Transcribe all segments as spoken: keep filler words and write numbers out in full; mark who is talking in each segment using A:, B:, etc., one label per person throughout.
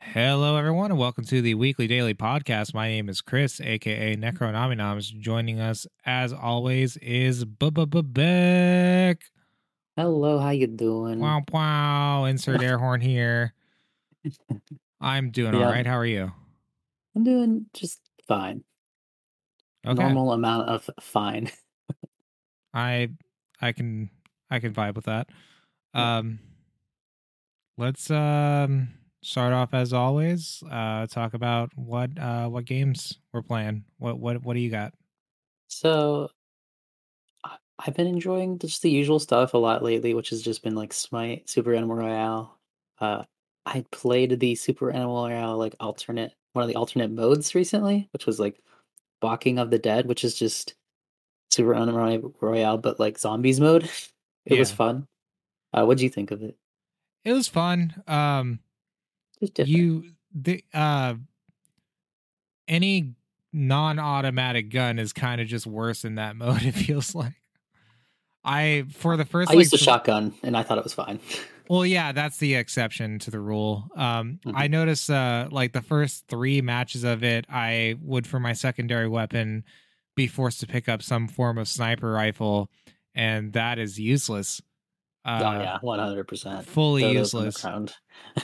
A: Hello, everyone, and welcome to the weekly daily podcast. My name is Chris, aka Necronominoms. Joining us, as always, is Beck.
B: Hello, how you doing?
A: Wow, wow. Insert air horn here. I'm doing all
B: Yeah,
A: right. How are you?
B: I'm doing just fine.
A: Okay,
B: Normal amount of fine.
A: I, I can, I can vibe with that.
B: Yeah.
A: Um, let's um start off as always. Uh, talk about what uh what games we're playing. What what what do you got?
B: So I- I've been enjoying just the usual stuff a lot lately, which has just been like Smite, Super Animal Royale. Uh, I played the Super Animal Royale like alternate one of the alternate modes recently, which was like Walking of the Dead, which is just Super Animal Roy- Royale, but like zombies mode. It was
A: Yeah,
B: fun. Uh, what'd you think of it?
A: it was fun. Um,
B: Just different.
A: you the uh any non-automatic gun is kind of just worse in that mode. It feels like I for the
B: I
A: first
B: used
A: like
B: a
A: th-
B: shotgun and I thought it was fine.
A: well, yeah, that's the exception to the rule. Um, I
B: Mhm.
A: noticed uh like the first three matches of it, I would for my secondary weapon be forced to pick up some form of sniper rifle, and that is useless.
B: Oh
A: Uh,
B: yeah, one hundred percent.
A: fully
B: Throw those on the
A: useless.
B: ground.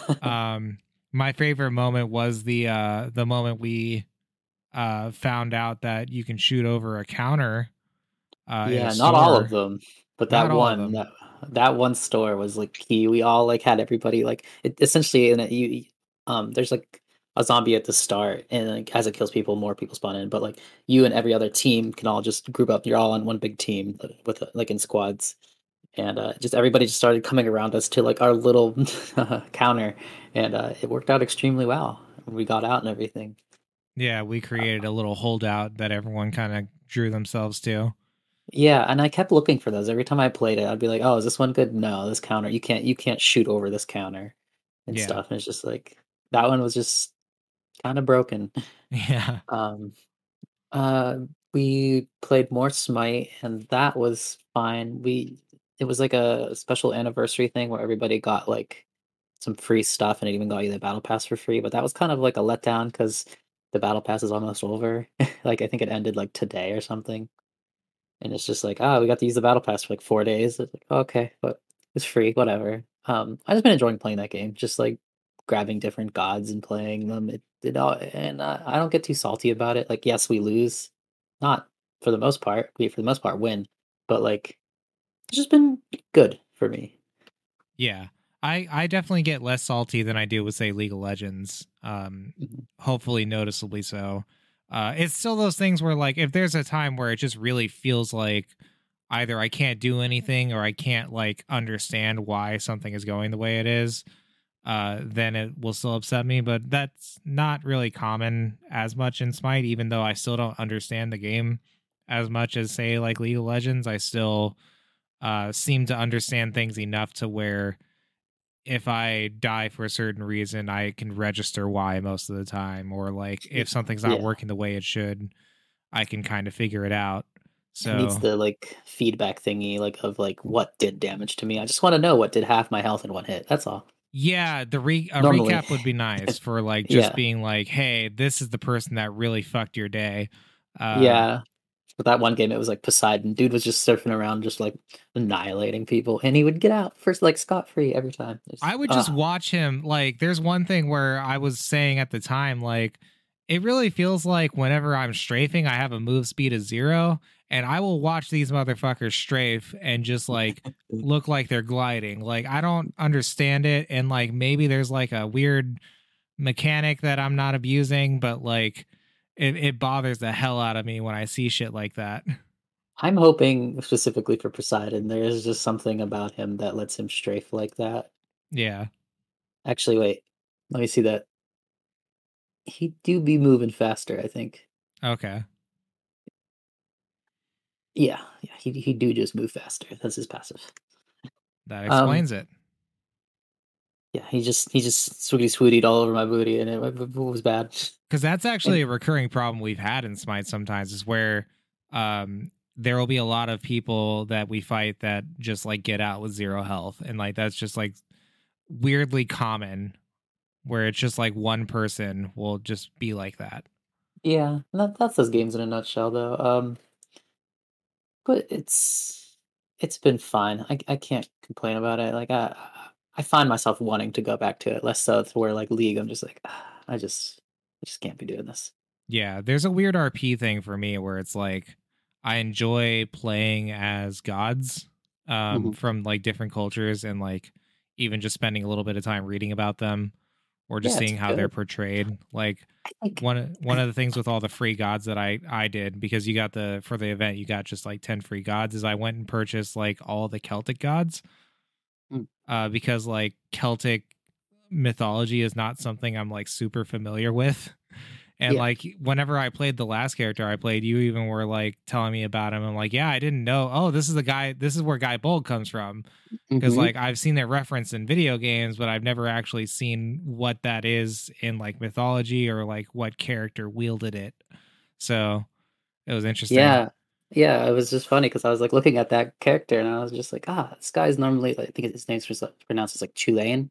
A: Um, my favorite moment was the uh the moment we uh, found out that you can shoot over a counter uh, in a
B: Yeah, not all of
A: store.
B: them, but that
A: Not all of
B: one
A: them.
B: that that one store was, like, key. We all, like, had everybody, like it essentially in it, you you um, there's, like, a zombie at the start, and, like, as it kills people, more people spawn in, but, like, you and every other team can all just group up. You're all on one big team, uh, with, uh, like, in squads, and, uh, just everybody just started coming around us to, like, our little counter, and, uh, it worked out extremely well. We got out and everything.
A: Yeah, we created a little holdout that everyone kind of drew themselves to.
B: Yeah, and I kept looking for those. Every time I played it, I'd be like, "Oh, is this one good? No, this counter, you can't you can't shoot over this counter," and
A: Yeah.
B: stuff, and it's just like that one was just kinda broken.
A: Yeah.
B: Um, uh, we played more Smite, and that was fine. We it was like a special anniversary thing where everybody got, like, some free stuff, and it even got you the battle pass for free, but that was kind of like a letdown because the battle pass is almost over. Like, I think it ended, like, today or something. And it's just like, "Ah, we got to use the battle pass for, like, four days." It's like, "Okay, but it's free, whatever." Um, I just been enjoying playing that game, just, like, grabbing different gods and playing them. It it all and I I don't get too salty about it. Like, yes, we lose. Not for the most part. We, for the most part, win. But, like, it's just been good for me.
A: Yeah. I, I definitely get less salty than I do with, say, League of Legends. Um,
B: Mhm.
A: hopefully, noticeably so. Uh, it's still those things where, like, if there's a time where it just really feels like either I can't do anything or I can't, like, understand why something is going the way it is, uh, then it will still upset me. But that's not really common as much in Smite, even though I still don't understand the game as much as, say, like League of Legends. I still uh, seem to understand things enough to where if I die for a certain reason, I can register why most of the time, or like if something's not
B: Yeah.
A: working the way it should, I can kind of figure it out.
B: It needs
A: So
B: the, like, feedback thingy, like, of, like, what did damage to me. I just wanna know what did half my health in one hit. That's all.
A: yeah, the re- a
B: Normally.
A: recap would be nice for like just
B: Yeah.
A: being like, hey, this is the person that really fucked your day. Um,
B: Yeah. But that one game, it was like Poseidon. Dude was just surfing around, just like annihilating people, and he would get out first, like scot free every time.
A: I
B: It's
A: would just
B: ah,
A: watch him. Like, there's one thing where I was saying at the time, like, it really feels like whenever I'm strafing, I have a move speed of zero, and I will watch these motherfuckers strafe and just like look like they're gliding. Like, I don't understand it. And like, maybe there's like a weird mechanic that I'm not abusing, but like, it, it bothers the hell out of me when I see shit like that.
B: I'm hoping specifically for Poseidon. There is just something about him that lets him strafe like that.
A: Yeah.
B: Actually, wait, let me see that. He do be moving faster, I think.
A: Okay.
B: Yeah, yeah, he he do just move faster. That's his passive.
A: That
B: Um,
A: explains it.
B: yeah, he just he just swooty swootied all over my booty, and it, it was bad.
A: Because that's
B: And
A: actually a recurring problem we've had in Smite sometimes is where um there will be a lot of people that we fight that just like get out with zero health, and like that's just like weirdly common. where it's just like one person will just be like that.
B: Yeah, that that's those games in a nutshell, though. Um, but it's it's been fun. I I can't complain about it. Like I I find myself wanting to go back to it, less so to where like League, I'm just like "Ah, I just I just can't be doing this.
A: Yeah, there's a weird R P thing for me where it's like I enjoy playing as gods um
B: Hmm.
A: from like different cultures, and like even just spending a little bit of time reading about them or just
B: Yeah, it's
A: seeing how they're
B: good.
A: portrayed. Like
B: I think
A: one of- one of the things with all the free gods that I I did, because you got the for the event you got just like ten free gods, is I went and purchased like all the Celtic gods,
B: mm,
A: uh because like Celtic mythology is not something I'm like super familiar with. And
B: yeah.
A: like whenever I played the last character I played, you even were like telling me about him. I'm like, yeah, I didn't know. Oh, this is the guy. This is where Guy Bold comes from. Because
B: Hmm.
A: like I've seen that reference in video games, but I've never actually seen what that is in like mythology, or like what character wielded it. So it was interesting.
B: Yeah. Yeah, it was just funny because I was like looking at that character and I was just like, ah, this guy's normally like, I think his name's just like, pronounced as like Chulain,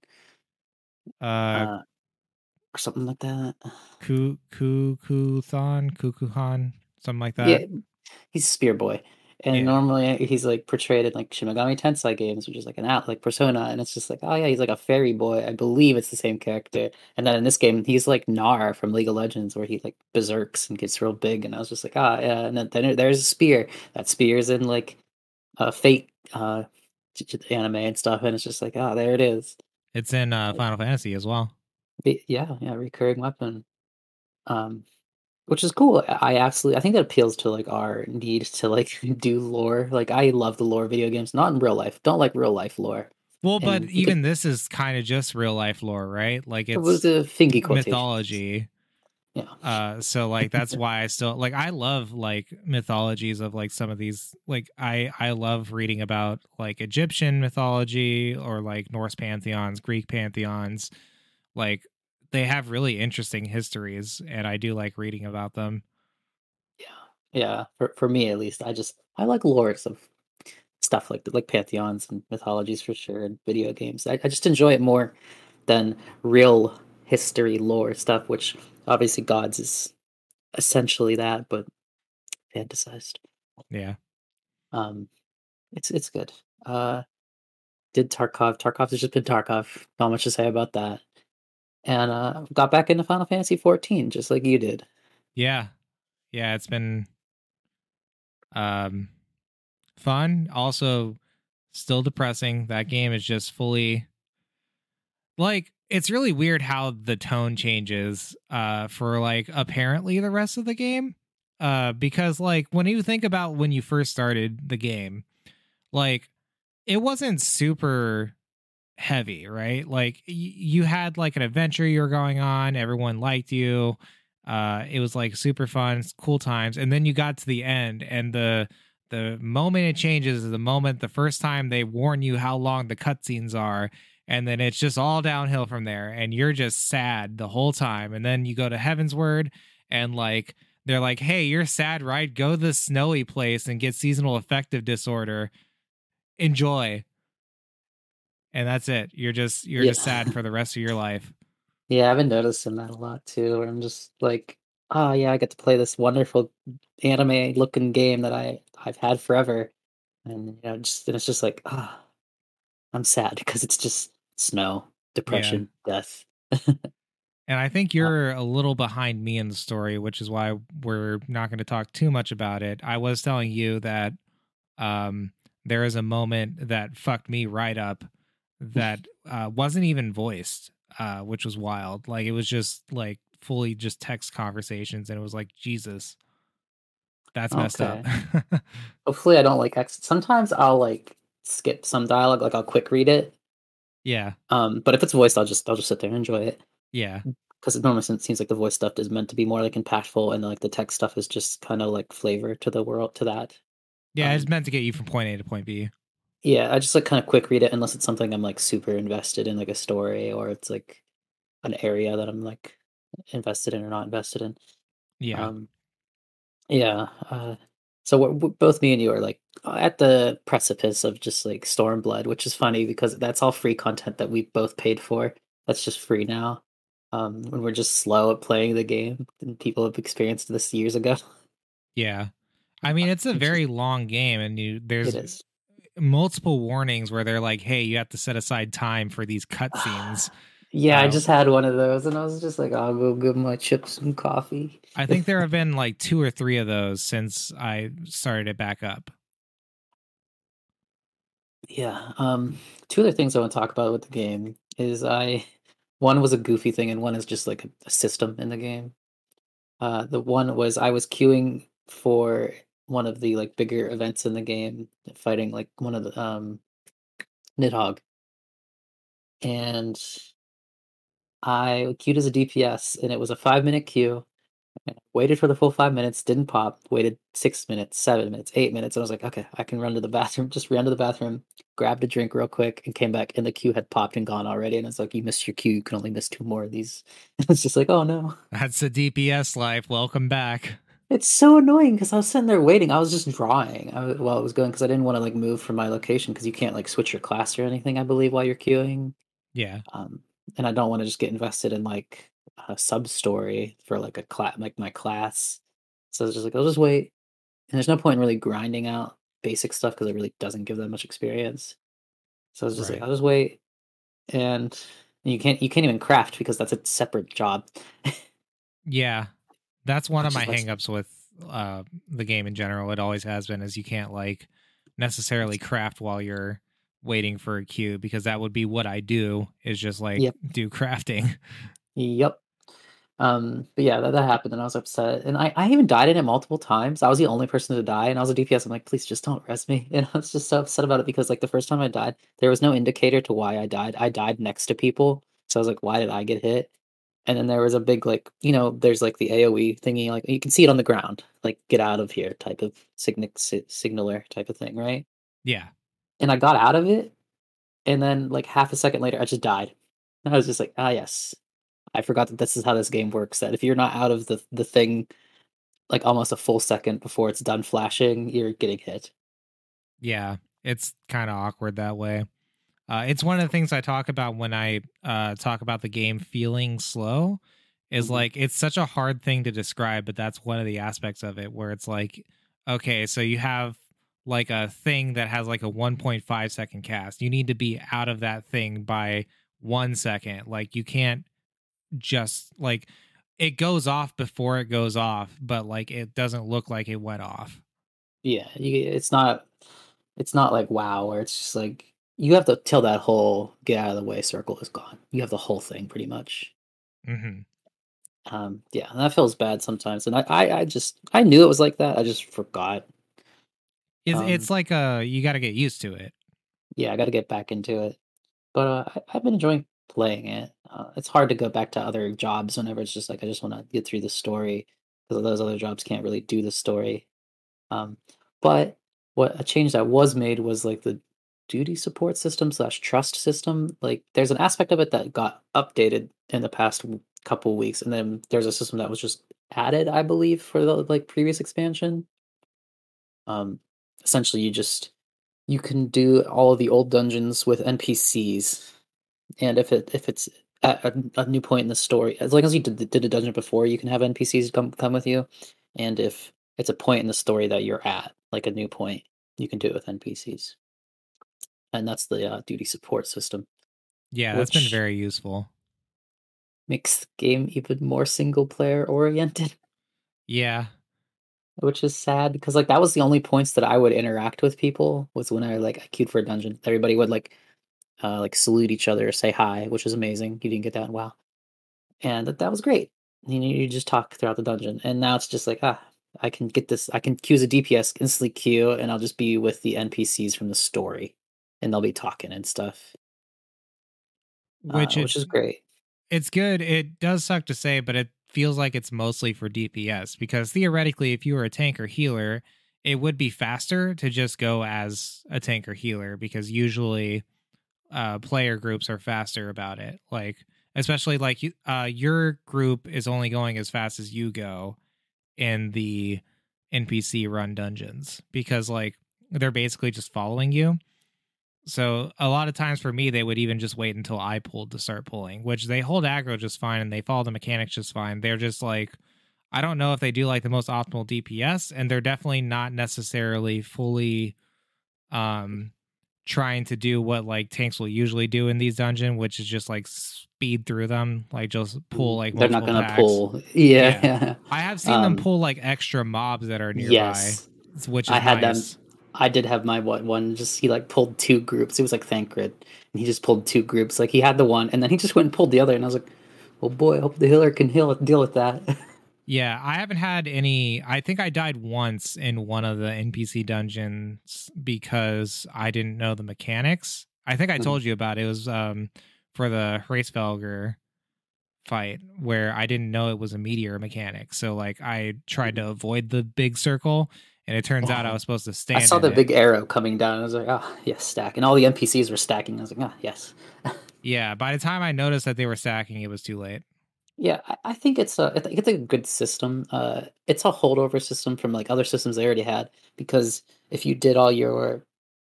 A: Uh,
B: uh, or something like that.
A: Ku Ku Kuthan Kukuhan, something like that.
B: Yeah, he's Spear Boy, and
A: Yeah.
B: normally he's, like, portrayed in, like, Shin Megami Tensei games, which is, like, an out like, Persona, and it's just like, "Oh, yeah, he's, like, a fairy boy." I believe it's the same character, and then in this game, he's like Gnar from League of Legends, where he, like, berserks and gets real big, and I was just like, "Ah, yeah," and then then there's a spear. That spear's in, like, uh, Fate, uh, j j anime and stuff, and it's just like, "Ah, there it is."
A: It's in uh, Final Fantasy as well.
B: Be yeah, yeah, recurring weapon, um which is cool. I I absolutely I think that appeals to, like, our need to, like, do lore. Like, I love the lore video games, not in real life. Don't like real life lore.
A: Well, but
B: And we could
A: even this is kind of just real life lore, right? Like
B: it was
A: it's
B: a thingy quotations.
A: mythology.
B: Yeah.
A: Uh so like that's why I still like I love like mythologies of like some of these, like I I love reading about like Egyptian mythology or like Norse pantheons, Greek pantheons. Like they have really interesting histories and I do like reading about them.
B: Yeah. Yeah, for for me at least, I just I like lores of stuff like like pantheons and mythologies for sure, and video games. I I just enjoy it more than real history lore stuff, which obviously gods is essentially that, but fantasized.
A: Yeah.
B: Um, it's it's good. Uh Did Tarkov. Tarkov has just been Tarkov. Not much to say about that. And, uh, got back into Final Fantasy fourteen just like you did.
A: Yeah. Yeah, it's been um fun, also still depressing. That game is just fully like it's really weird how the tone changes uh for like apparently the rest of the game. Uh because like when you think about when you first started the game, like it wasn't super heavy, right? Like y- you had like an adventure you were going on, everyone liked you. Uh it was like super fun, cool times. And then you got to the end, and the the moment it changes is the moment the first time they warn you how long the cutscenes are, and then it's just all downhill from there and you're just sad the whole time. And then you go to Heaven's Word, and like they're like, "Hey, you're sad, right? Go to this snowy place and get seasonal affective disorder. Enjoy." And that's it. You're just you're
B: Yeah.
A: just sad for the rest of your life.
B: Yeah, I've been noticing that a lot too, where I'm just like, "Oh, yeah, I get to play this wonderful anime-looking game that I I've had forever." And, you know, just and it's just like, "Ah, I'm sad because it's just snow,
A: Yeah.
B: depression, death."
A: And I think
B: Uh,
A: you're a little behind me in the story, which is why we're not going to talk too much about it. I was telling you that um there is a moment that fucked me right up that uh wasn't even voiced, uh which was wild. Like it was just like fully just text conversations, and it was like, Jesus, that's messed up.
B: okay. Hopefully, I don't, like, ex sometimes I'll, like, skip some dialogue, like, I'll quick read it,
A: Yeah.
B: um, but if it's voiced, I'll just I'll just sit there and enjoy it.
A: Yeah.
B: 'Cause it normally seems seems like the voice stuff is meant to be more, like, impactful, and, like, the text stuff is just kinda, like, flavor to the world to that.
A: Yeah, it's
B: Um,
A: meant to get you from point A to point B.
B: yeah, I just, like, kinda quick read it unless it's something I'm, like, super invested in, like a story, or it's, like, an area that I'm, like, invested in or not invested in.
A: Yeah.
B: Um, yeah, uh, so we're w both me and you are, like, uh, at the precipice of just, like, Stormblood, which is funny because that's all free content that we both paid for. That's just free now. Um, when we're just slow at playing the game, and people have experienced this years ago.
A: Yeah. I mean, it's a
B: Which is
A: very long game, and you
B: it
A: there's
B: is.
A: multiple warnings where they're like, "Hey, you have to set aside time for these cutscenes."
B: Yeah, I
A: Uh,
B: just had one of those, and I was just like, I'll go give my chips some coffee.
A: I think there have been like two or three of those since I started it back up.
B: Yeah. Um, two other things I want to talk about with the game is I one was a goofy thing, and one is just like a, a system in the game. Uh, the one was I was queuing for one of the like bigger events in the game, fighting like one of the um Nidhogg, and I queued as a D P S, and it was a five minute queue. And I waited for the full five minutes, didn't pop, waited six minutes, seven minutes, eight minutes, and I was like, "Okay, I can run to the bathroom." Just ran to the bathroom, grabbed a drink real quick, and came back, and the queue had popped and gone already, and it's like, "You missed your queue, you can only miss two more of these." It's just like, "Oh, no."
A: That's the D P S life. Welcome back.
B: It's so annoying because I was sitting there waiting, I was just drawing, I w while it was going because I didn't wanna, like, move from my location because you can't, like, switch your class or anything, I believe, while you're queuing.
A: Yeah.
B: Um, and I don't wanna just get invested in, like, a sub-story for, like, a cla like, my class. So I was just like, "I'll just wait." And there's no point in really grinding out basic stuff because it really doesn't give that much experience. So I was just like,
A: Right.
B: "I'll just wait." And you can't you can't even craft because that's a separate job,
A: Yeah. That's one of
B: which
A: my
B: is less
A: hangups with uh the game in general. It always has been is you can't like necessarily craft while you're waiting for a queue because that would be what I do is just like
B: Yep.
A: do crafting.
B: Yep. Um, but yeah, that that happened, and I was upset, and I I even died in it multiple times. I was the only person to die, and I was a D P S. I'm like, "Please just don't res me." And I was just so upset about it because, like, the first time I died, there was no indicator to why I died. I died next to people, so I was like, "Why did I get hit?" And then there was a big, like, you know, there's, like, the AoE thingy, like, you can see it on the ground, like, "Get out of here," type of signic si signaler type of thing, right?
A: Yeah.
B: And I got out of it, and then, like, half a second later, I just died. And I was just like, "Ah, yes. I forgot that this is how this game works, that if you're not out of the the thing, like, almost a full second before it's done flashing, you're getting hit."
A: Yeah. It's kind of awkward that way. Uh, it's one of the things I talk about when I uh, talk about the game feeling slow. Is
B: Mhm.
A: like it's such a hard thing to describe, but that's one of the aspects of it where it's like, okay, so you have like a thing that has like a one point five second cast. You need to be out of that thing by one second. Like you can't just like it goes off before it goes off, but like it doesn't look like it went off.
B: Yeah, you it's not it's not like WoW where it's just like you have to till that whole get out of the way circle is gone. You have the whole thing pretty much.
A: Hmm.
B: Um, yeah, and that feels bad sometimes, and I I I just I knew it was like that, I just forgot.
A: It's
B: Um,
A: it's like uh you got to get used to it.
B: yeah, I gotta get back into it. But, uh, I I've been enjoying playing it. Uh, it's hard to go back to other jobs whenever it's just like, I just wanna get through the story because those other jobs can't really do the story. Um, but what a change that was made was, like, the duty support system/trust slash trust system. Like, there's an aspect of it that got updated in the past w couple weeks, and then there's a system that was just added, I believe, for the, like, previous expansion. Um, essentially, you just you can do all of the old dungeons with N P Cs. And if it if it's at a, a new point in the story, as long as you did, the- did a dungeon before, you can have N P Cs come come with you. And if it's a point in the story that you're at, like a new point, you can do it with N P Cs. And that's the uh, duty support system,
A: Yeah, that's been
B: which
A: very useful.
B: makes the game even more single player oriented,
A: Yeah.
B: which is sad because like that was the only points that I would interact with people was when I like I queued for a dungeon. Everybody would like uh, like salute each other, say hi, which is amazing. You didn't get that in WoW. And that that was great. You know, you just talk throughout the dungeon, and now it's just like, ah, I can get this. I can queue as a D P S, instantly queue, and I'll just be with the N P Cs from the story, and they'll be talking and stuff, uh,
A: Which it
B: which is great.
A: it's good. It does suck to say, but it feels like it's mostly for D P S because theoretically, if you were a tank or healer, it would be faster to just go as a tank or healer because usually uh, player groups are faster about it. Like, especially like you, uh, your group is only going as fast as you go in the N P C run dungeons because like they're basically just following you. So a lot of times for me, they would even just wait until I pulled to start pulling, which they hold aggro just fine and they follow the mechanics just fine. They're just like, I don't know if they do like the most optimal D P S, and they're definitely not necessarily fully um trying to do what like tanks will usually do in these dungeons, which is just like speed through them, like just pull like
B: They're not
A: multiple
B: gonna
A: packs.
B: pull. Yeah,
A: Yeah.
B: yeah.
A: I have seen them
B: Um,
A: pull like extra mobs that are nearby,
B: yes,
A: which
B: I
A: is
B: had them.
A: nice.
B: I did have my one. One just he like pulled two groups. It was like Thancred, and he just pulled two groups. Like he had the one, and then he just went and pulled the other. And I was like, "Oh boy, I hope the healer can heal deal with that."
A: Yeah, I haven't had any. I think I died once in one of the N P C dungeons because I didn't know the mechanics. I think I
B: Mhm.
A: told you about it. It was um for the Hraesvelgr fight where I didn't know it was a meteor mechanic. So like I tried to avoid the big circle, and it turns out I
B: Oh,
A: was supposed to
B: I
A: stand
B: saw
A: in
B: the
A: it.
B: big arrow coming down. I was like, "Ah, yes, stack." And all the N P Cs were stacking. I was like, "Ah, yes."
A: Yeah, by the time I noticed that they were stacking, it was too late.
B: Yeah, I, I think it's a I think it's a good system. Uh, it's a holdover system from like other systems they already had because if you did all your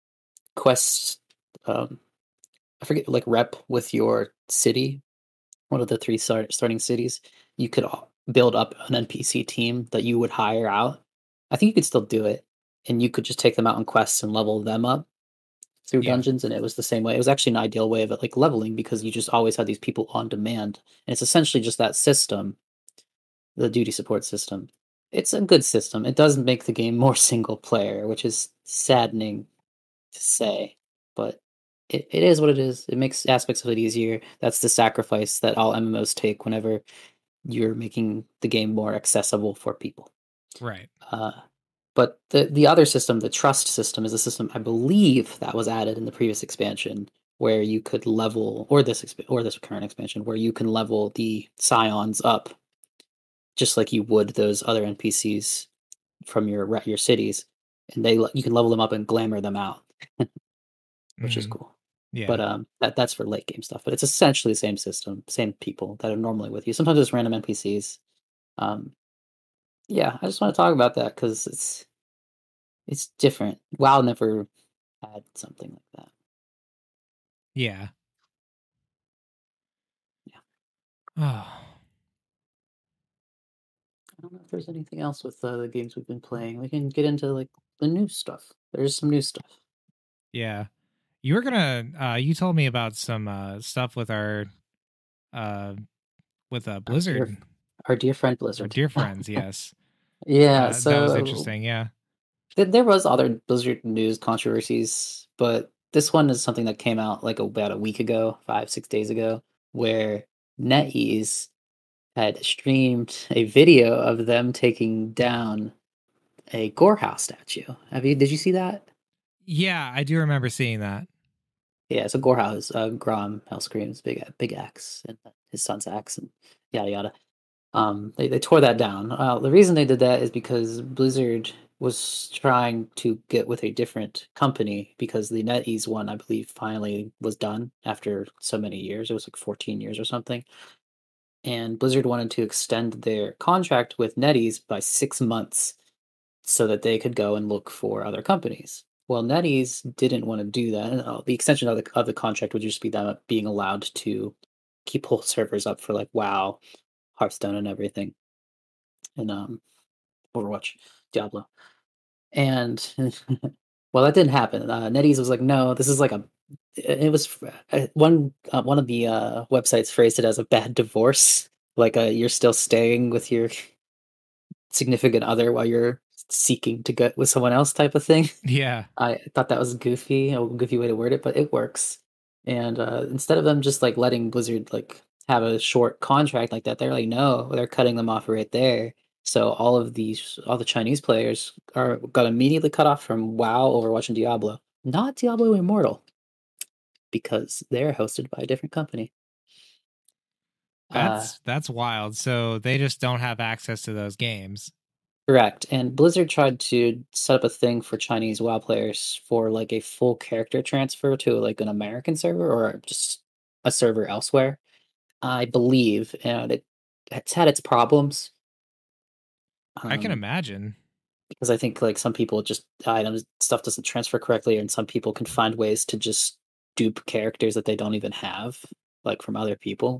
B: quests, um, I forget like rep with your city, one of the three start, starting cities, you could a- build up an N P C team that you would hire out. I think you could still do it, and you could just take them out on quests and level them up through
A: Yeah.
B: dungeons, and it was the same way. It was actually an ideal way of it, like leveling because you just always had these people on demand, and it's essentially just that system, the duty support system. It's a good system. It does make the game more single player, which is saddening to say, but it, it is what it is. It makes aspects of it easier. That's the sacrifice that all M M Os take whenever you're making the game more accessible for people.
A: Right.
B: Uh, but the the other system, the trust system, is a system I believe that was added in the previous expansion, where you could level, or this exp- or this current expansion, where you can level the scions up just like you would those other N P Cs from your re- your cities, and they le- you can level them up and glamour them out, which is
A: Hmm.
B: cool. But
A: Yeah.
B: um, that that's for late game stuff. But it's essentially the same system, same people that are normally with you. Sometimes it's random N P Cs. Um, yeah, I just want to talk about that because it's it's different. WoW never had something like that.
A: Yeah.
B: Yeah,
A: Oh.
B: I don't know if there's anything else with uh, the games we've been playing. We can get into like the new stuff. There's some new stuff.
A: Yeah. You were gonna uh you told me about some uh stuff with our uh with uh
B: Our dear,
A: Blizzard,
B: our dear friend
A: our
B: Blizzard.
A: dear friends, yes.
B: Yeah,
A: Uh that was
B: so
A: interesting, yeah.
B: th- there was other Blizzard news controversies, but this one is something that came out like about a week ago, five, six days ago, where NetEase had streamed a video of them taking down a Gorehouse statue. Have you? Did you see that?
A: Yeah, I do remember seeing that.
B: Yeah, so Gorehouse, uh, Grom, Hellscream's big big axe, and his son's axe, and yada yada. Um, they they tore that down. Uh, the reason they did that is because Blizzard was trying to get with a different company because the NetEase one, I believe, finally was done after so many years. It was like fourteen years or something. And Blizzard wanted to extend their contract with NetEase by six months so that they could go and look for other companies. Well, NetEase didn't want to do that. And, uh, the extension of the of the contract would just be them being allowed to keep whole servers up for like WoW, Hearthstone, and everything, and um, Overwatch, Diablo. And well, that didn't happen. Uh, NetEase was like, no, this is like a. It was uh, one uh, one of the uh, websites phrased it as a bad divorce, like uh, you're still staying with your significant other while you're seeking to get with someone else type of thing.
A: Yeah.
B: I thought that was goofy, a goofy way to word it, but it works. And uh, instead of them just like letting Blizzard like have a short contract like that, they're like, no, they're cutting them off right there. So all of these, all the Chinese players are got immediately cut off from WoW, Overwatch, and Diablo. Not Diablo Immortal because they're hosted by a different company. Uh,
A: That's that's wild. So they just don't have access to those games.
B: Correct. And Blizzard tried to set up a thing for Chinese WoW players for like a full character transfer to like an American server or just a server elsewhere, I believe, and it it's had its problems.
A: I can
B: Um,
A: imagine.
B: because I think like some people just items stuff doesn't transfer correctly, and some people can find ways to just dupe characters that they don't even have, like from other people,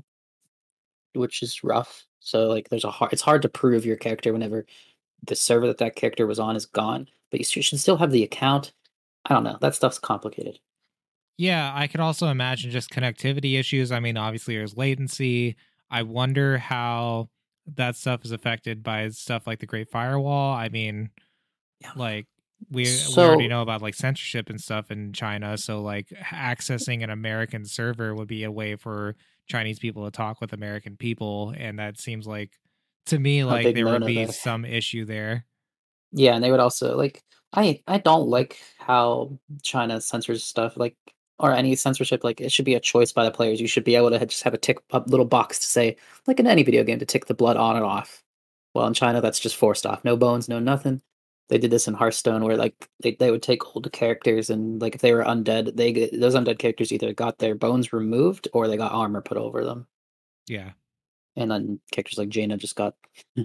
B: which is rough. So like, there's a hard. It's hard to prove your character whenever the server that that character was on is gone, but you should still have the account. I don't know. That stuff's complicated.
A: Yeah, I could also imagine just connectivity issues. I mean, obviously there's latency. I wonder how that stuff is affected by stuff like the Great Firewall. I mean,
B: Yeah.
A: like we we already
B: So
A: know about like censorship and stuff in China, so like accessing an American server would be a way for Chinese people to talk with American people, and that seems like to me
B: a
A: like
B: big
A: there would
B: no-no
A: be
B: there.
A: some issue there.
B: Yeah, and they would also like I I don't like how China censors stuff like or any censorship. Like it should be a choice by the players. You should be able to ha- just have a tick a little box to say like in any video game to tick the blood on and off. Well, in China that's just forced off. No bones, no nothing. They did this in Hearthstone where like they, they would take old characters and like if they were undead, they get, those undead characters either got their bones removed or they got armor put over them.
A: Yeah.
B: And then characters like Jaina just got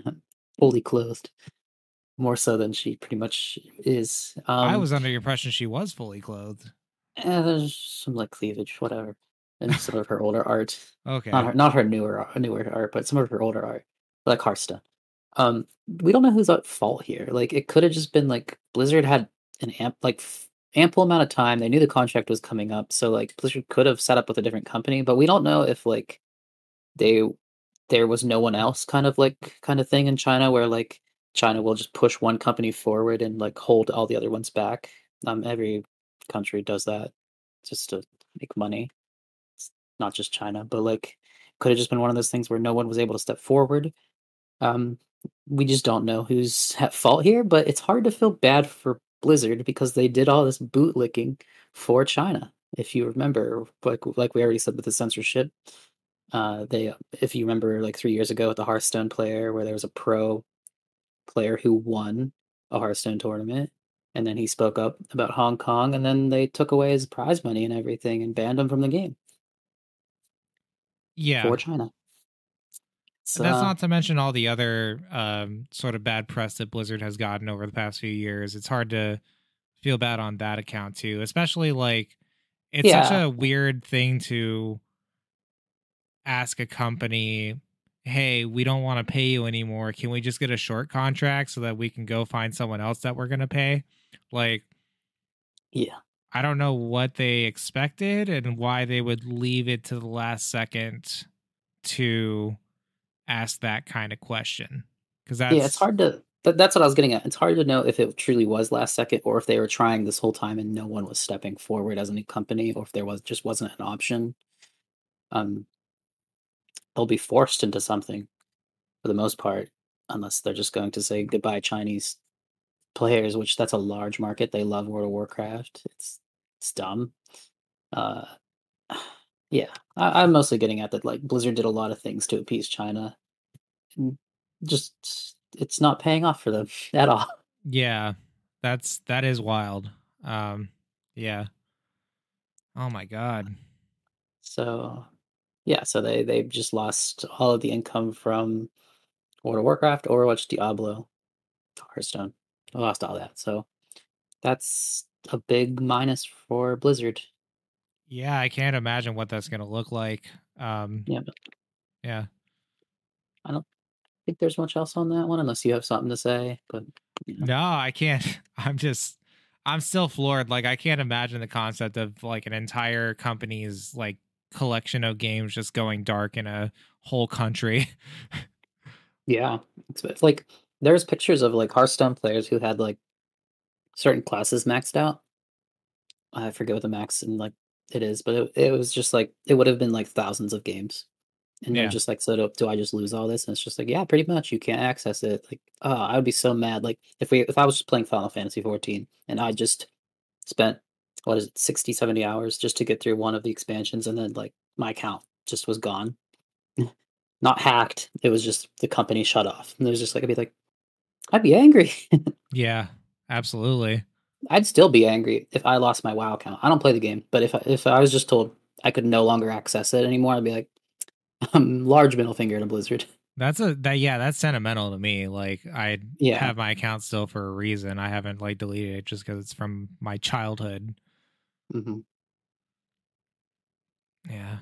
B: fully clothed. More so than she pretty much is.
A: I
B: Um,
A: was under the impression she was fully clothed.
B: eh, there's some like cleavage, whatever, and some of her older art. Not
A: Okay.
B: her, not her newer newer art, but some of her older art, like Hearthstone. Um, we don't know who's at fault here. Like, it could have just been like Blizzard had an amp like f- ample amount of time. They knew the contract was coming up, so like Blizzard could have set up with a different company. But we don't know if like they there was no one else kind of like kind of thing in China where like China will just push one company forward and like hold all the other ones back. Um, every country does that just to make money. It's not just China, but like could have just been one of those things where no one was able to step forward. Um, we just don't know who's at fault here, but it's hard to feel bad for Blizzard because they did all this bootlicking for China. If you remember, like like we already said with the censorship, uh, they if you remember like three years ago with the Hearthstone player where there was a pro player who won a Hearthstone tournament, and then he spoke up about Hong Kong, and then they took away his prize money and everything and banned him from the game
A: Yeah.
B: for China. It's
A: That's
B: uh,
A: not to mention all the other um, sort of bad press that Blizzard has gotten over the past few years. It's hard to feel bad on that account too, especially like it's such
B: yeah,
A: a weird thing to ask a company, "Hey, we don't want to pay you anymore. Can we just get a short contract so that we can go find someone else that we're going to pay?" Like,
B: yeah,
A: I don't know what they expected and why they would leave it to the last second to ask that kind of question. Cuz
B: yeah. It's
A: that's
B: hard to. But that's what I was getting at. It's hard to know if it truly was last second, or if they were trying this whole time and no one was stepping forward as a new company, or if there was just wasn't an option. Um, they'll be forced into something for the most part, unless they're just going to say goodbye Chinese players, which that's a large market. They love World of Warcraft. It's it's dumb. Uh, yeah, I, I'm mostly getting at that. Like Blizzard did a lot of things to appease China, and just it's not paying off for them at all.
A: yeah, that's that is wild. Um yeah. Oh my god.
B: So yeah, so they they've just lost all of the income from World of Warcraft, Overwatch, Diablo, Hearthstone. They lost all that. So that's a big minus for Blizzard.
A: Yeah, I can't imagine what that's going to look like. Um
B: Yeah, but
A: yeah.
B: I don't think there's much else on that one unless you have something to say. But you know.
A: No, I can't. I'm just I'm still floored. Like I can't imagine the concept of like an entire company's like collection of games just going dark in a whole country.
B: Yeah, it's it's like there's pictures of like Hearthstone players who had like certain classes maxed out. I forget what the max and like it is, but it, it was just like it would have been like thousands of games. And they're
A: Yeah.
B: just like, so do, do I just lose all this? And it's just like, yeah, pretty much. You can't access it. Like, oh, I would be so mad. Like, if we if I was just playing Final Fantasy fourteen and I just spent what is it, sixty, seventy hours just to get through one of the expansions, and then like my account just was gone, not hacked. It was just the company shut off, and it was just like I'd be like, I'd be angry.
A: Yeah. Absolutely.
B: I'd still be angry if I lost my WoW account. I don't play the game, but if I, if I was just told I could no longer access it anymore, I'd be like, um, large middle finger to Blizzard.
A: That's a that yeah, that's sentimental to me. Like I
B: Yeah.
A: have my account still for a reason. I haven't like deleted it just because it's from my childhood.
B: Hmm.
A: Yeah.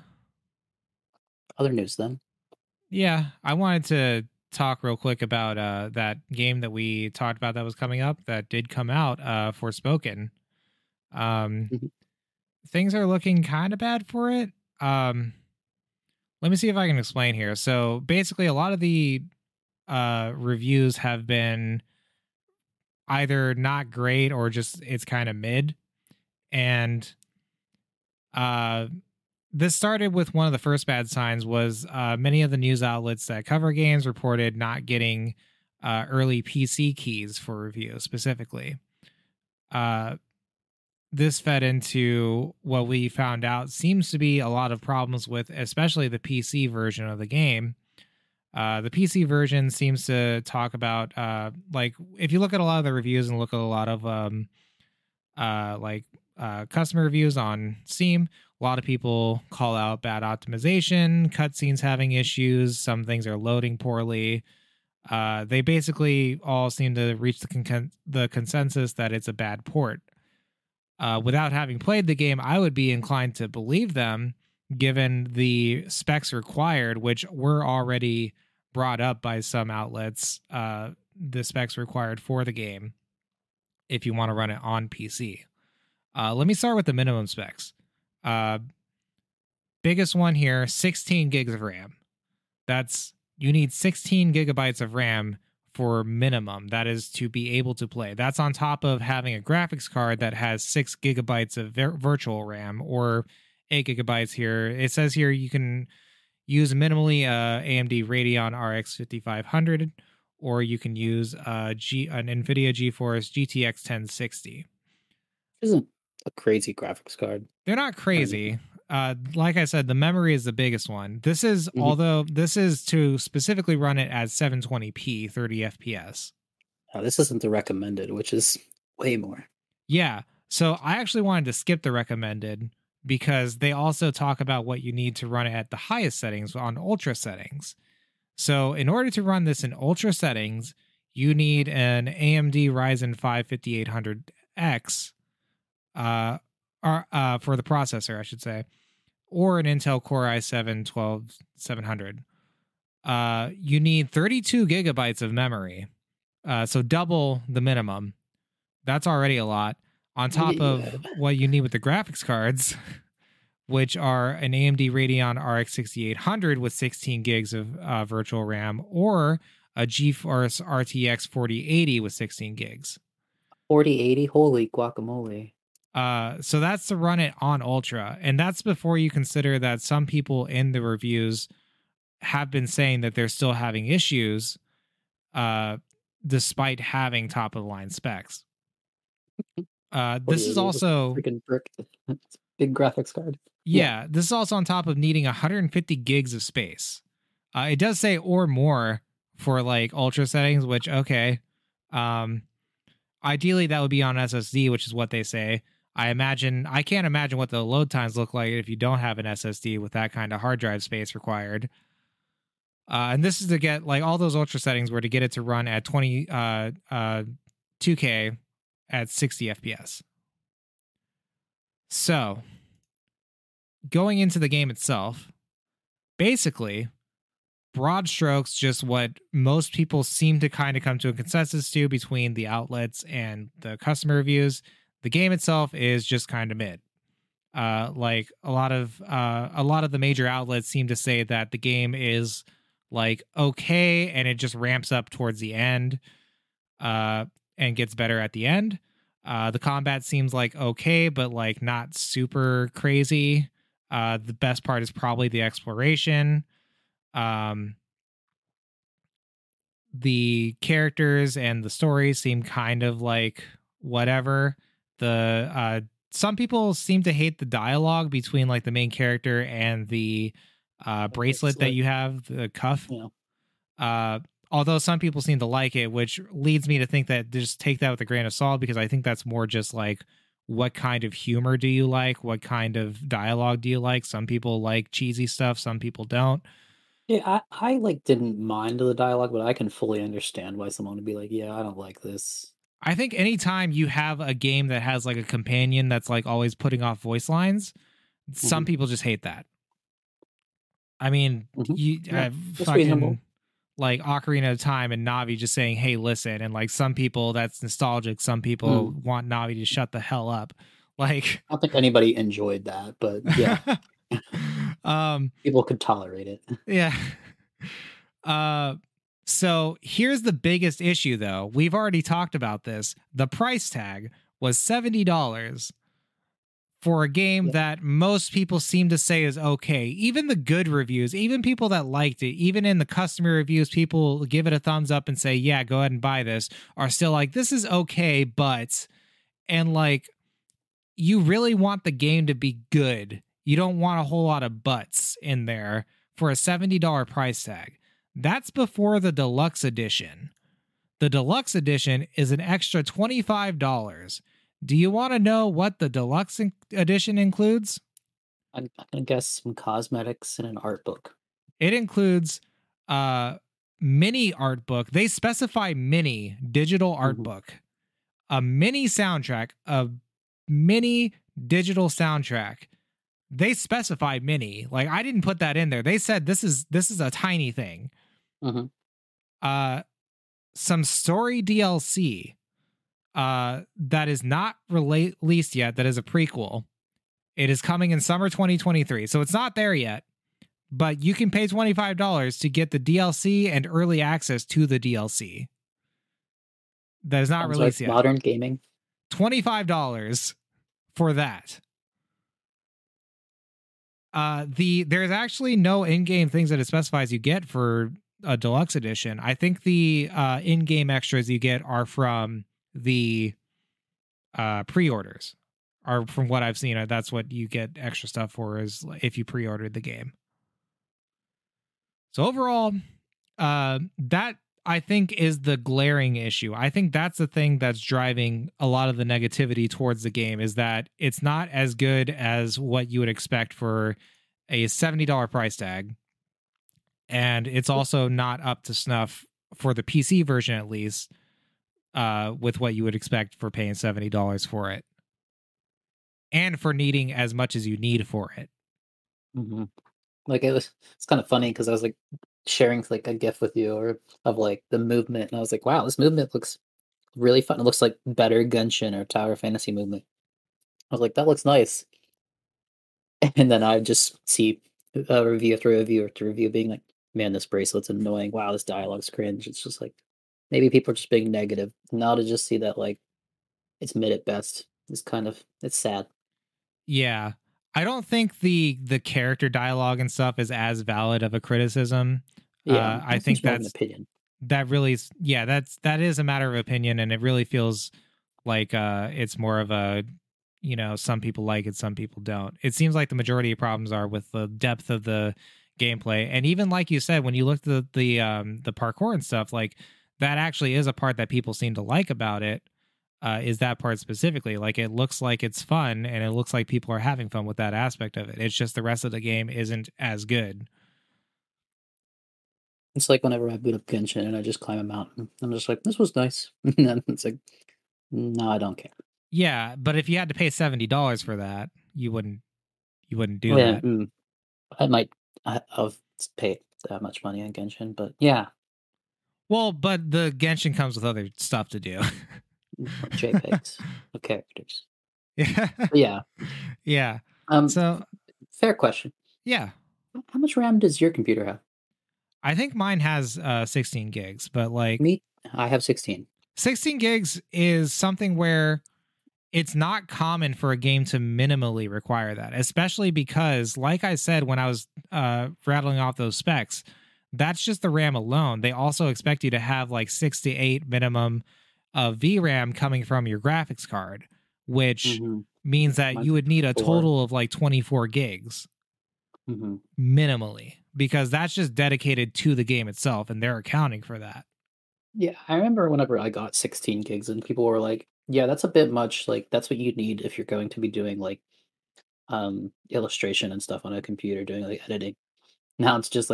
B: Other news then.
A: Yeah. I wanted to talk real quick about uh that game that we talked about that was coming up that did come out, uh Forspoken. Um
B: Mhm.
A: things are looking kind of bad for it. Um let me see if I can explain here. So basically a lot of the uh reviews have been either not great or just it's kind of mid. And uh this started with one of the first bad signs was uh many of the news outlets that cover games reported not getting uh early P C keys for review specifically. Uh this fed into what we found out seems to be a lot of problems with especially the P C version of the game. Uh, the P C version seems to talk about uh, like if you look at a lot of the reviews and look at a lot of um, uh, like uh, customer reviews on Steam, a lot of people call out bad optimization, cutscenes having issues, some things are loading poorly. Uh, they basically all seem to reach the con- the consensus that it's a bad port. Uh, without having played the game, I would be inclined to believe them, given the specs required, which were already brought up by some outlets. Uh, the specs required for the game if you want to run it on P C. Uh, let me start with the minimum specs. Uh, biggest one here: sixteen gigs of RAM. That's you need sixteen gigabytes of RAM for minimum. That is to be able to play. That's on top of having a graphics card that has six gigabytes of vir- virtual RAM or eight gigabytes here. It says here you can use minimally uh, A M D Radeon R X fifty-five hundred, or you can use uh, G- an NVIDIA GeForce G T X ten sixty.
B: Isn't a crazy graphics card.
A: They're not crazy. Uh, like I said, the memory is the biggest one. This is,
B: Mhm.
A: although this is to specifically run it at seven twenty p, thirty F P S.
B: Now, this isn't the recommended, which is way more.
A: Yeah. So I actually wanted to skip the recommended because they also talk about what you need to run it at the highest settings on ultra settings. So in order to run this in ultra settings, you need an A M D Ryzen five fifty-eight hundred X uh, or, uh, for the processor, I should say, or an Intel Core i seven twelve seven hundred. Uh, you need thirty-two gigabytes of memory, uh, so double the minimum. That's already a lot. On top of
B: Yeah.
A: what you need with the graphics cards, which are an A M D Radeon R X sixty-eight hundred with sixteen gigs of uh, virtual RAM, or a GeForce R T X forty eighty with sixteen gigs.
B: forty eighty, holy guacamole.
A: Uh, so that's to run it on Ultra. And that's before you consider that some people in the reviews have been saying that they're still having issues uh, despite having top of the line specs. Uh, this is also
B: freaking brick. Big graphics card.
A: Yeah, yeah, this is also on top of needing one hundred fifty gigs of space. Uh, it does say or more for like ultra settings, which okay. Um, ideally, that would be on S S D, which is what they say. I imagine I can't imagine what the load times look like if you don't have an S S D with that kind of hard drive space required. Uh, and this is to get like all those ultra settings were to get it to run at twenty uh uh two K at sixty F P S. So, going into the game itself, basically, broad strokes, just what most people seem to kind of come to a consensus to between the outlets and the customer reviews. The game itself is just kind of mid. Uh, like a lot of uh, a lot of the major outlets seem to say that the game is like okay, and it just ramps up towards the end, uh, and gets better at the end. Uh, the combat seems like okay, but like not super crazy. Uh, the best part is probably the exploration. Um, the characters and the stories seem kind of like whatever. The uh, some people seem to hate the dialogue between like the main character and the uh, bracelet that you have, the cuff.
B: Yeah.
A: Uh, although some people seem to like it, which leads me to think that just take that with a grain of salt, because I think that's more just like what kind of humor do you like? What kind of dialogue do you like? Some people like cheesy stuff, some people don't.
B: Yeah, I I, like, didn't mind the dialogue, but I can fully understand why someone would be like, "Yeah, I don't like this."
A: I think anytime you have a game that has like a companion that's like always putting off voice lines, some
B: Mhm,
A: people just hate that. I mean,
B: mhm.
A: you
B: Yeah,
A: uh,
B: that's reasonable.
A: fucking like Ocarina of Time and Navi just saying, "Hey, listen," and like some people that's nostalgic. Some people
B: Mm.
A: want Navi to shut the hell up. Like,
B: I don't think anybody enjoyed that, but yeah,
A: um,
B: people could tolerate it.
A: yeah. Uh, so here's the biggest issue, though. We've already talked about this. The price tag was seventy dollars for a game
B: Yeah,
A: that most people seem to say is okay. Even the good reviews, even people that liked it, even in the customer reviews, people give it a thumbs up and say, yeah, go ahead and buy this, are still like, this is okay, but, and like, you really want the game to be good. You don't want a whole lot of butts in there for a seventy dollars price tag. That's before the deluxe edition. The deluxe edition is an extra twenty-five dollars. Do you want to know what the deluxe in- edition includes?
B: I'm I'm gonna guess some cosmetics and an art book.
A: It includes a mini art book. They specify mini digital art
B: Mhm,
A: book, a mini soundtrack, a mini digital soundtrack. They specified mini. Like I didn't put that in there. They said this is this is a tiny thing.
B: mhm.
A: Uh some story D L C uh that is not rela- released yet, that is a prequel. It is coming in summer twenty twenty-three. So it's not there yet, but you can pay twenty-five dollars to get the D L C and early access to the D L C. That is not
B: Sounds like
A: released yet.
B: modern gaming.
A: twenty-five dollars for that. Uh, the there's actually no in-game things that it specifies you get for a deluxe edition. I think the uh, in-game extras you get are from the uh, pre-orders. Are from what I've seen. uh, That's what you get extra stuff for is if you pre-ordered the game. So overall, uh, that I think is the glaring issue. I think that's the thing that's driving a lot of the negativity towards the game is that it's not as good as what you would expect for a seventy dollars price tag. And it's also not up to snuff for the P C version, at least, uh, with what you would expect for paying seventy dollars for it and for needing as much as you need for it.
B: Mhm. Like, it was it's kinda funny because I was, like, sharing, like, a GIF with you or of, like, the movement, and I was like, "Wow, this movement looks really fun." It looks like better Genshin or Tower Fantasy movement. I was like, "That looks nice." And then I just see a review after review after review being like, "Man, this bracelet's annoying. Wow, this dialogue's cringe." It's just like, maybe people are just being negative. Now to just see that, like, it's mid at best is kind of it's sad.
A: Yeah. I don't think the the character dialogue and stuff is as valid of a criticism.
B: Yeah,
A: Uh, I
B: that's
A: think
B: just more of an
A: that's
B: opinion.
A: that really is, yeah, that's that is a matter of opinion, and it really feels like uh it's more of a, you know, some people like it, some people don't. It seems like the majority of problems are with the depth of the gameplay, and even like you said, when you look at the the um the parkour and stuff, like that actually is a part that people seem to like about it. Uh, is that part specifically? Like it looks like it's fun, and it looks like people are having fun with that aspect of it. It's just the rest of the game isn't as good.
B: It's like whenever I boot up Genshin and I just climb a mountain, I'm just like, "This was nice." And then it's like, "No, I don't care."
A: Yeah, but if you had to pay seventy dollars for that, you wouldn't you wouldn't do
B: Yeah,
A: that.
B: mm, I might I have paid that much money on Genshin, but yeah,
A: Well, but the Genshin comes with other stuff to do.
B: more JPEGs of characters.
A: Yeah.
B: But yeah,
A: Yeah.
B: um,
A: So,
B: fair question.
A: yeah.
B: How much RAM does your computer have?
A: I think mine has uh sixteen gigs, but like
B: Me, I have sixteen.
A: sixteen gigs is something where it's not common for a game to minimally require that, especially because like I said when I was uh rattling off those specs, that's just the RAM alone. They also expect you to have like six to eight minimum of V RAM coming from your graphics card, which
B: Mhm.
A: means that
B: Mine's
A: you would need a
B: four.
A: total of like twenty-four gigs
B: Mhm.
A: minimally because that's just dedicated to the game itself and they're accounting for that.
B: Yeah, I remember whenever I got sixteen gigs and people were like, "Yeah, that's a bit much, like, that's what you need if you're going to be doing, like, um, illustration and stuff on a computer, doing, like, editing." Now it's just like,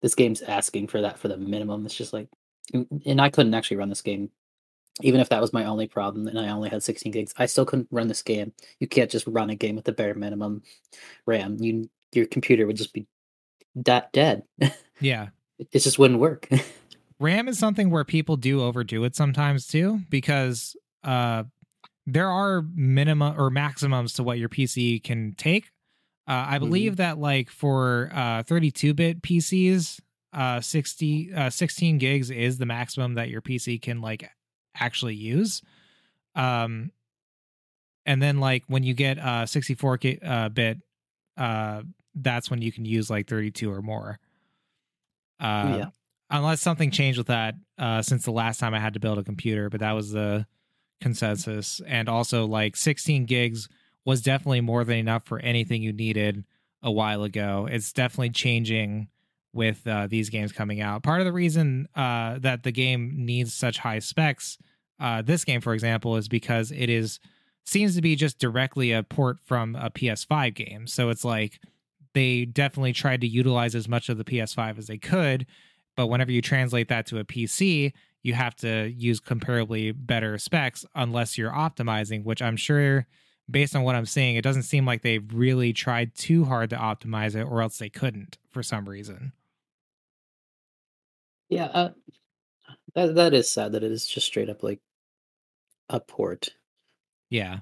B: this game's asking for that for the minimum. It's just like, and and I couldn't actually run this game, even if that was my only problem, and I only had sixteen gigs. I still couldn't run this game. You can't just run a game with the bare minimum RAM. You your computer would just be that dead.
A: Yeah.
B: It just wouldn't work.
A: RAM is something where people do overdo it sometimes too, because uh, there are minimum or maximums to what your P C can take. Uh, I believe
B: Mhm.
A: that like for uh, thirty-two bit P Cs, uh, sixty, uh, sixteen gigs is the maximum that your P C can like actually use. Um, and then like when you get uh, sixty-four gi- uh, bit, uh, that's when you can use like thirty-two or more. Uh,
B: Yeah.
A: unless something changed with that uh, since the last time I had to build a computer, but that was the consensus. And also, like sixteen gigs was definitely more than enough for anything you needed a while ago. It's definitely changing with uh, these games coming out. Part of the reason uh, that the game needs such high specs, uh, this game, for example, is because it is seems to be just directly a port from a P S five game. So it's like they definitely tried to utilize as much of the P S five as they could. But whenever you translate that to a P C, you have to use comparably better specs unless you're optimizing, which I'm sure, based on what I'm seeing, it doesn't seem like they've really tried too hard to optimize it, or else they couldn't for some reason.
B: Yeah, uh, that that is sad that it is just straight up like a port.
A: Yeah.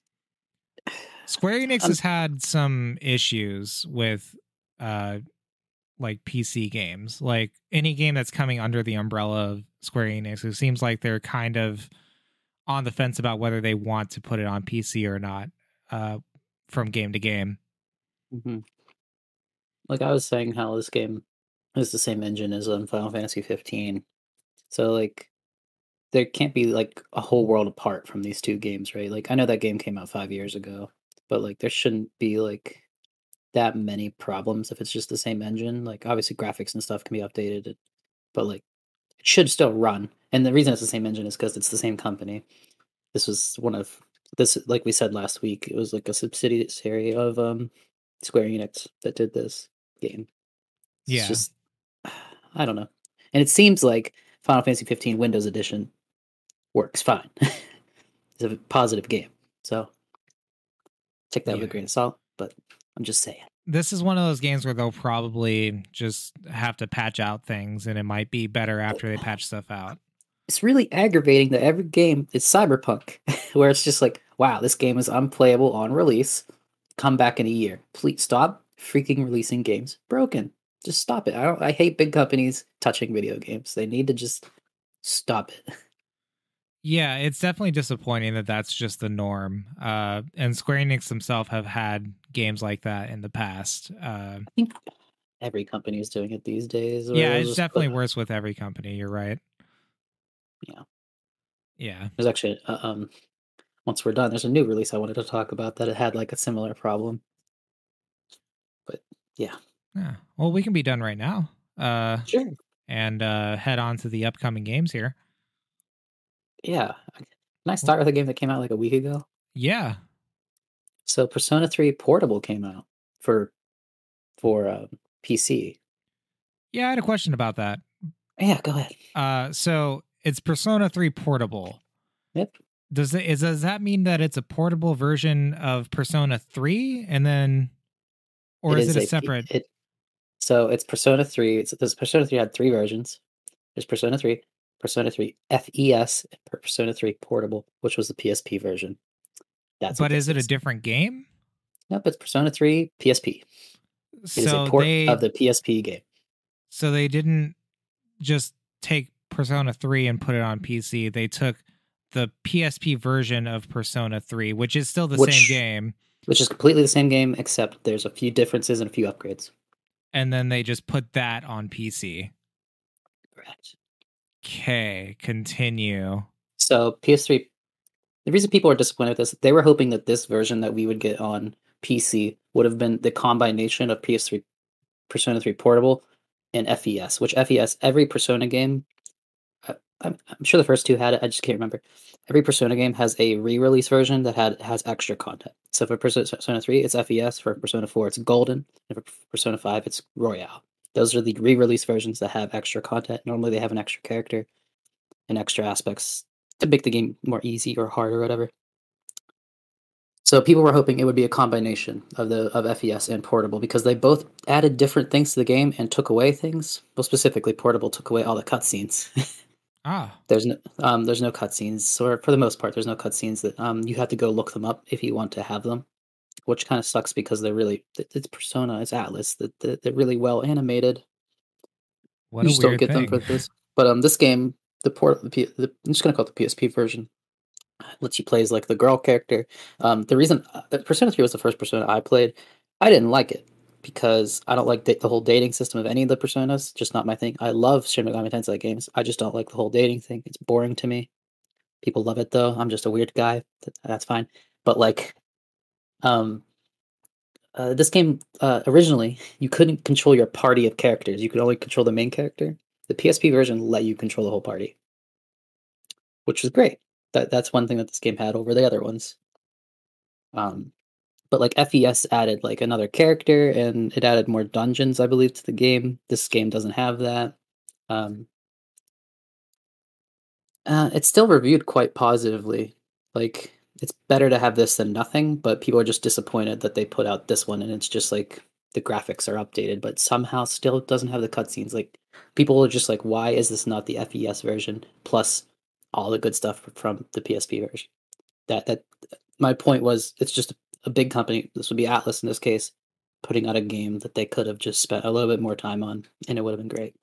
A: Square Enix
B: Um,
A: has had some issues with uh like P C games. Like any game that's coming under the umbrella of Square Enix, it seems like they're kind of on the fence about whether they want to put it on P C or not uh from game to game.
B: mhm. Like I was saying, how this game is the same engine as um, Final Fantasy fifteen. So like there can't be like a whole world apart from these two games, right? Like I know that game came out five years ago, but like there shouldn't be like that many problems if it's just the same engine. Like obviously graphics and stuff can be updated, but like it should still run. And the reason it's the same engine is because it's the same company. This was one of this, like we said last week, it was like a subsidiary of um Square Enix that did this game. It's
A: Yeah.
B: just I don't know. And it seems like Final Fantasy fifteen Windows Edition works fine. It's a positive game. So take that with a
A: Yeah.
B: grain of salt, but I'm just saying.
A: This is one of those games where they'll probably just have to patch out things, and it might be better after they patch stuff out.
B: It's really aggravating that every game is Cyberpunk, where it's just like, wow, this game is unplayable on release. Come back in a year. Please stop freaking releasing games broken. Just stop it. I don't I hate big companies touching video games. They need to just stop it.
A: Yeah, it's definitely disappointing that that's just the norm. Uh, and Square Enix themselves have had games like that in the past. Uh,
B: I think every company is doing it these days where
A: yeah,
B: they'll
A: it's
B: just put
A: definitely worse with every company. You're right.
B: yeah.
A: Yeah.
B: There's actually uh, um once we're done, there's a new release I wanted to talk about that it had like a similar problem. But yeah.
A: Yeah. Well, we can be done right now. Uh,
B: Sure.
A: and uh, head on to the upcoming games here.
B: Yeah. Can I start with a game that came out like a week ago?
A: Yeah.
B: So Persona three Portable came out for for um, P C.
A: Yeah, I had a question about that.
B: Yeah, go ahead.
A: Uh, so it's Persona three Portable.
B: Yep.
A: Does it is does that mean that it's a portable version of Persona three, and then, or
B: It
A: is
B: is
A: it a
B: a P-
A: separate?
B: it so it's Persona three. It's this Persona three had three versions. There's Persona three, Persona three F E S, and Persona three Portable, which was the P S P version. That's what
A: But is
B: this
A: it a
B: is.
A: different game?
B: Nope, it's Persona three P S P. It is a
A: So
B: port
A: they
B: of the P S P game.
A: so they didn't just take Persona three and put it on P C. They took the P S P version of Persona three, which is still the
B: Which
A: same game,
B: which is completely the same game, except there's a few differences and a few upgrades.
A: and then they just put that on P C.
B: Correct.
A: Okay, continue.
B: So P S three, the reason people are disappointed with this, they were hoping that this version that we would get on P C would have been the combination of P S three, Persona three Portable, and F E S, which F E S, every Persona game, I, I'm, I'm sure the first two had it, I just can't remember. Every Persona game has a re-release version that had has extra content. So for Persona three, it's F E S. For Persona four, it's Golden. And for Persona five, it's Royale. Those are the re-release versions that have extra content. Normally, they have an extra character and extra aspects to make the game more easy or hard or whatever. So people were hoping it would be a combination of the of F E S and Portable because they both added different things to the game and took away things. Well, specifically, Portable took away all the cutscenes.
A: Ah,
B: there's no um, there's no cutscenes, or for the most part, there's no cutscenes that um you have to go look them up if you want to have them, which kind of sucks because they're really it's Persona, it's Atlas, that they're, they're really well animated.
A: what
B: You
A: a
B: just don't
A: weird
B: get them for
A: thing.
B: this. But um, this game, the port, the, P, the I'm just gonna call it the P S P version, lets you play as like the girl character. Um, the reason uh, Persona three was the first Persona I played, I didn't like it because I don't like da- the whole dating system of any of the Personas. Just not my thing. I love Shin Megami Tensei games. I just don't like the whole dating thing. It's boring to me. People love it though. I'm just a weird guy. Th- That's fine. But like, um, uh, this game uh, originally you couldn't control your party of characters. You could only control the main character. The P S P version let you control the whole party, which was great. That that's one thing that this game had over the other ones. Um, but like F E S added like another character and it added more dungeons, I believe, to the game. This game doesn't have that. Um, uh, it's still reviewed quite positively. Like it's better to have this than nothing, but people are just disappointed that they put out this one and it's just like the graphics are updated, but somehow still doesn't have the cutscenes. Like people are just like, why is this not the F E S version plus all the good stuff from the P S P version? That that my point was, it's just a big company. This would be Atlas in this case, putting out a game that they could have just spent a little bit more time on, and it would have been great.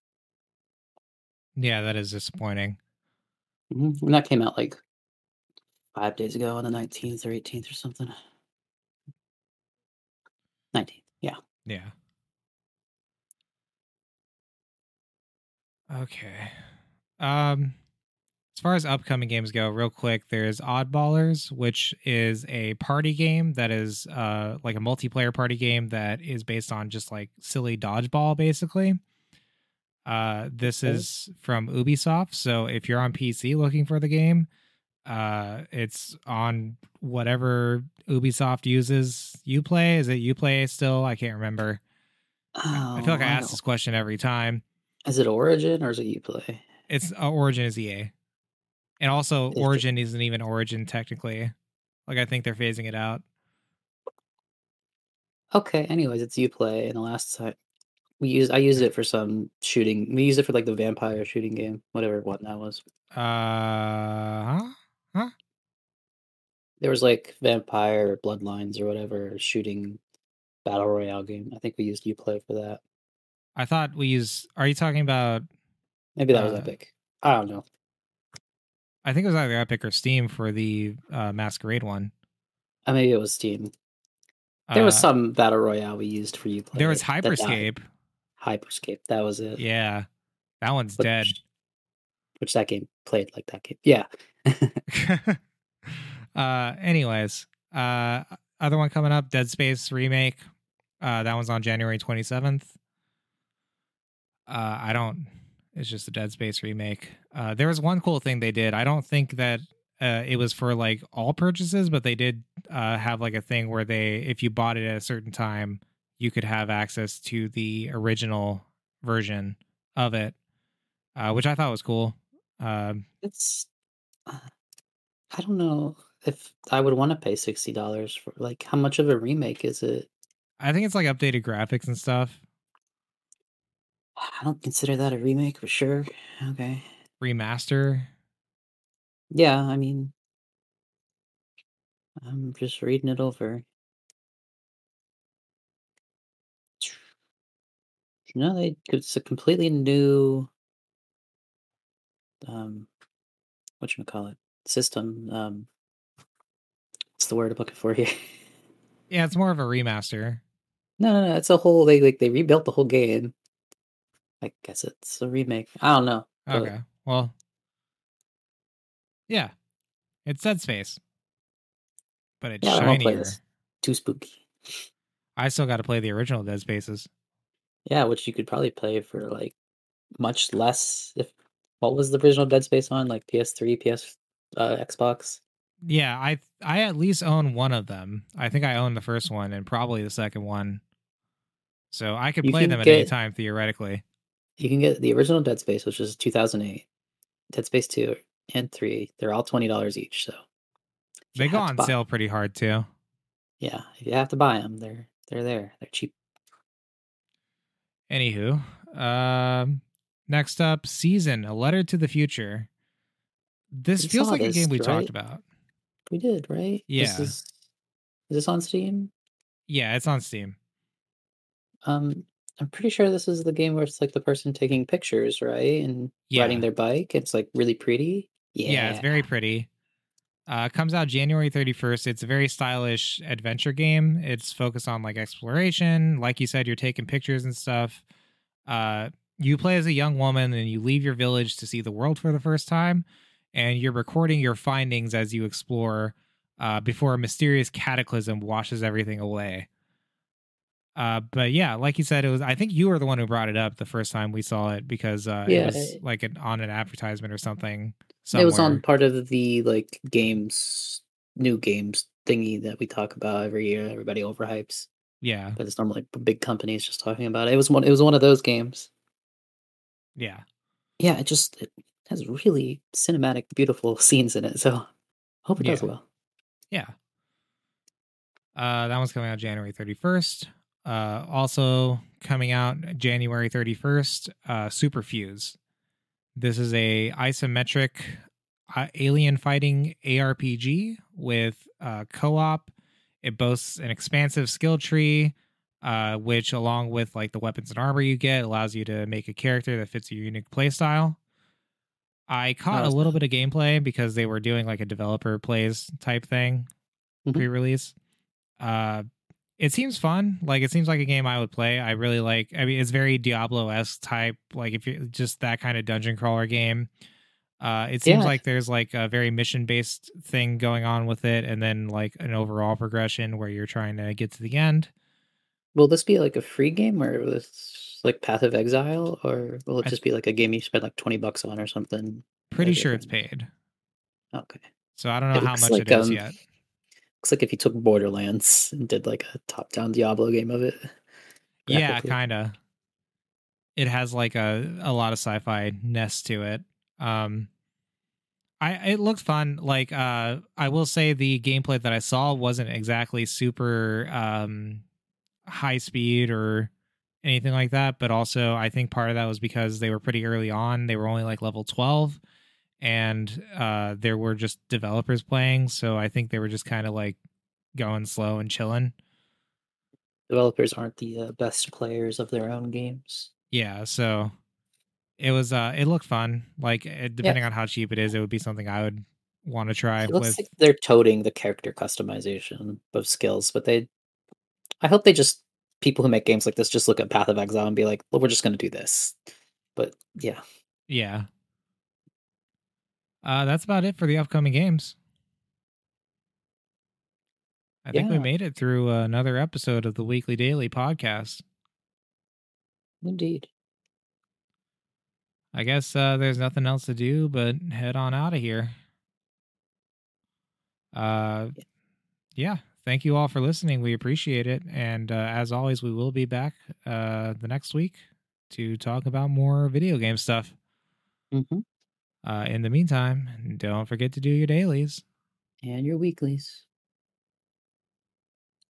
A: Yeah, that is disappointing.
B: Mm-hmm. And that came out like five days ago on the nineteenth or eighteenth or something. nineteenth, yeah.
A: Yeah. Okay. Um, as far as upcoming games go, real quick, there's Oddballers, which is a party game that is uh like a multiplayer party game that is based on just like silly dodgeball, basically. Uh, this
B: Okay.
A: is from Ubisoft, so if you're on P C looking for the game, uh, it's on whatever Ubisoft uses. Uplay, is it Uplay still? I can't remember. I I feel like
B: Oh,
A: I
B: I
A: ask
B: know.
A: this question every time.
B: Is it Origin or is it Uplay?
A: It's uh, Origin is E A, and also
B: Is it,
A: Origin isn't even Origin technically. Like I think they're phasing it out.
B: okay, anyways, it's Uplay, and the last time we used, I used it for some shooting. We used it for like the vampire shooting game, whatever one that was.
A: Uh, huh? Huh?
B: There was like vampire bloodlines or whatever shooting battle royale game. I think we used Uplay for that.
A: I thought we use. Are you talking about?
B: Maybe that was
A: Uh,
B: Epic. I don't know.
A: I think it was either Epic or Steam for the uh, Masquerade one.
B: Uh, maybe it was Steam. There was
A: Uh,
B: some battle royale we used for
A: there was
B: Uplay that died.
A: Hyperscape.
B: Hyperscape. That was it.
A: Yeah, that one's dead.
B: Which which that game played like that game. Yeah.
A: uh, anyways, uh, other one coming up, Dead Space remake. Uh, that one's on January twenty seventh. Uh, I don't. It's just a Dead Space remake. Uh, there was one cool thing they did. I don't think that uh, it was for like all purchases, but they did uh, have like a thing where they, if you bought it at a certain time, you could have access to the original version of it, uh, which I thought was cool. Um,
B: It's uh, I don't know if I would want to pay sixty dollars for like how much of a remake is it?
A: I think it's like updated graphics and stuff,
B: I don't consider that a remake for sure. Okay.
A: remaster.
B: Yeah, I mean, I'm just reading it over. No, they it's a completely new um whatchamacallit system. Um what's the word I'm looking for here?
A: Yeah, it's more of a remaster.
B: No, no, no, it's a whole they like they rebuilt the whole game. I guess it's a remake. I don't know, but
A: Okay, well, yeah, it's Dead Space, but it's
B: yeah, I won't play this.
A: shinier.
B: Too spooky.
A: I still got to play the original Dead Spaces.
B: Yeah, which you could probably play for like much less if what was the original Dead Space on? Like P S three, P S uh, Xbox?
A: Yeah, I I at least own one of them. I think I own the first one and probably the second one. So I could
B: You
A: play
B: can
A: them at any
B: get
A: time theoretically.
B: you can get the original Dead Space, which is two thousand eight, Dead Space two and three. They're all twenty dollars each, so if you
A: They go
B: have to
A: on
B: buy
A: sale
B: 'em
A: pretty hard too.
B: yeah, if you have to buy them, they're they're there. They're cheap.
A: Anywho, um, next up, Season: A Letter to the Future. This
B: We
A: feels
B: saw
A: like a
B: this,
A: game we talked
B: right?
A: about.
B: We did, right? This
A: Yeah,
B: is is this on Steam?
A: yeah, it's on Steam.
B: Um, I'm pretty sure this is the game where it's like the person taking pictures, right? And riding
A: Yeah,
B: their bike. It's like really pretty.
A: yeah, it's
B: Yeah.
A: very pretty. Uh, comes out January thirty-first. It's a very stylish adventure game. It's focused on like exploration. Like you said, you're taking pictures and stuff. Uh, you play as a young woman and you leave your village to see the world for the first time, and you're recording your findings as you explore uh, before a mysterious cataclysm washes everything away. Uh, but yeah, like you said, it was. I think you were the one who brought it up the first time we saw it because uh, it
B: Yeah,
A: was like an, on an advertisement or something
B: it was on
A: somewhere.
B: part of the like games, new games thingy that we talk about every year. Everybody overhypes,
A: Yeah,
B: but it's normally big companies just talking about it. It was one. It was one of those games.
A: yeah,
B: Yeah, it just it has really cinematic, beautiful scenes in it. So hope it does
A: yeah,
B: well.
A: yeah. Uh, that one's coming out January thirty-first. Uh, also coming out January thirty-first, uh, Superfuse. This is a isometric uh, alien fighting A R P G with uh, co-op. It boasts an expansive skill tree, uh, which, along with like the weapons and armor you get, allows you to make a character that fits your unique playstyle. I caught
B: How
A: a
B: is
A: little
B: that?
A: bit of gameplay because they were doing like a developer plays type thing
B: Mhm.
A: pre-release. Uh, it seems fun. Like it seems like a game I would play. I really like. I mean, it's very Diablo-esque type. Like if you're just that kind of dungeon crawler game. Uh, it seems
B: Yeah.
A: like there's like a very mission-based thing going on with it, and then like an overall progression where you're trying to get to the end.
B: Will this be like a free game or will this like Path of Exile, or will it
A: I'm
B: just be like a game you spend like twenty bucks on or something?
A: pretty
B: Every
A: sure
B: other
A: it's
B: month?
A: paid,
B: Okay.
A: so I don't know
B: It
A: how
B: looks
A: much it
B: like
A: is
B: um
A: yet.
B: looks like if you took Borderlands and did like a top-down Diablo game of it
A: Yeah,
B: graphically.
A: kind of. It has like a a lot of sci-fi ness to it. Um, I it looked fun. Like uh, I will say the gameplay that I saw wasn't exactly super um high speed or anything like that, but also I think part of that was because they were pretty early on. They were only like level twelve, and uh there were just developers playing, so I think they were just kind of like going slow and chilling.
B: Developers aren't the uh, best players of their own games.
A: Yeah, so it was uh it looked fun. Like it,
B: Yeah,
A: depending on how cheap it is, it would be something I would want to try
B: it looks
A: with.
B: like they're toting the character customization of skills, but they I hope they just people who make games like this just look at Path of Exile and be like, "Well, we're just gonna do this." But yeah.
A: Yeah. Uh that's about it for the upcoming games. I think we
B: Yeah,
A: made it through another episode of the Weekly Daily podcast.
B: indeed.
A: I guess uh there's nothing else to do but head on out of here. Uh
B: Yeah.
A: yeah, thank you all for listening. We appreciate it. And uh, as always, we will be back uh, the next week to talk about more video game stuff.
B: Mhm.
A: Uh, in the meantime, don't forget to do your dailies.
B: And your weeklies.